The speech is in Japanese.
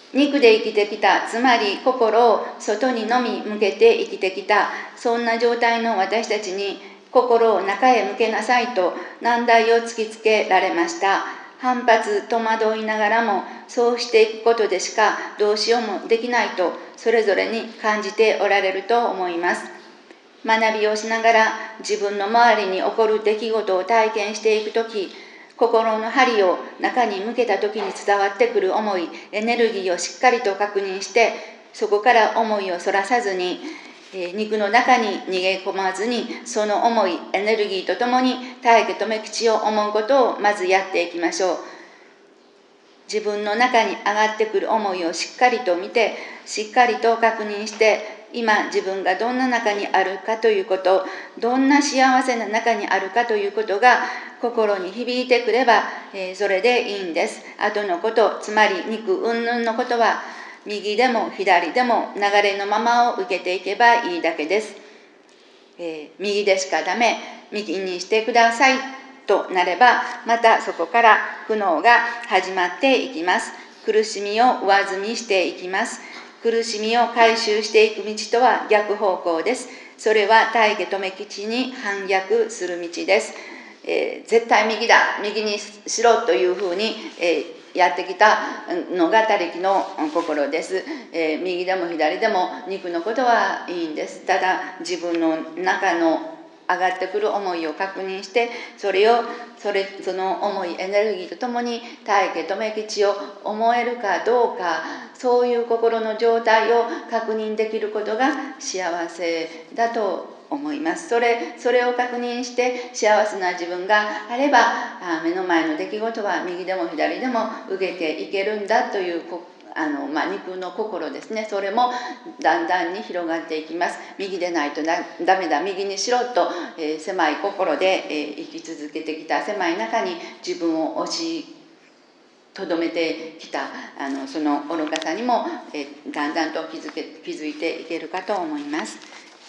肉で生きてきた、つまり心を外にのみ向けて生きてきた、そんな状態の私たちに心を中へ向けなさいと難題を突きつけられました。反発、戸惑いながらも、そうしていくことでしかどうしようもできないと、それぞれに感じておられると思います。学びをしながら自分の周りに起こる出来事を体験していくとき、心の針を中に向けたときに伝わってくる思い、エネルギーをしっかりと確認して、そこから思いをそらさずに、肉の中に逃げ込まずに、その思い、エネルギーとともに大家留吉を思うことをまずやっていきましょう。自分の中に上がってくる思いをしっかりと見て、しっかりと確認して、今自分がどんな中にあるかということ、どんな幸せな中にあるかということが心に響いてくれば、それでいいんです。後のこと、つまり肉云々のことは、右でも左でも流れのままを受けていけばいいだけです。右でしかダメ、右にしてくださいとなれば、またそこから苦悩が始まっていきます。苦しみを上積みしていきます。苦しみを回収していく道とは逆方向です。それは大家留吉に反逆する道です。絶対右だ、右にしろというふうに、やってきたのが他力の心です。右でも左でも肉のことはいいんです。ただ自分の中の上がってくる思いを確認して、その思いエネルギーとともに大家留吉を思えるかどうか、そういう心の状態を確認できることが幸せだと思います。それを確認して幸せな自分があれば、目の前の出来事は右でも左でも受けていけるんだという肉の心ですね。それもだんだんに広がっていきます。右でないとダメだ、右にしろと、狭い心で、生き続けてきた狭い中に自分を押しとどめてきたその愚かさにも、だんだんと気づいていけるかと思います。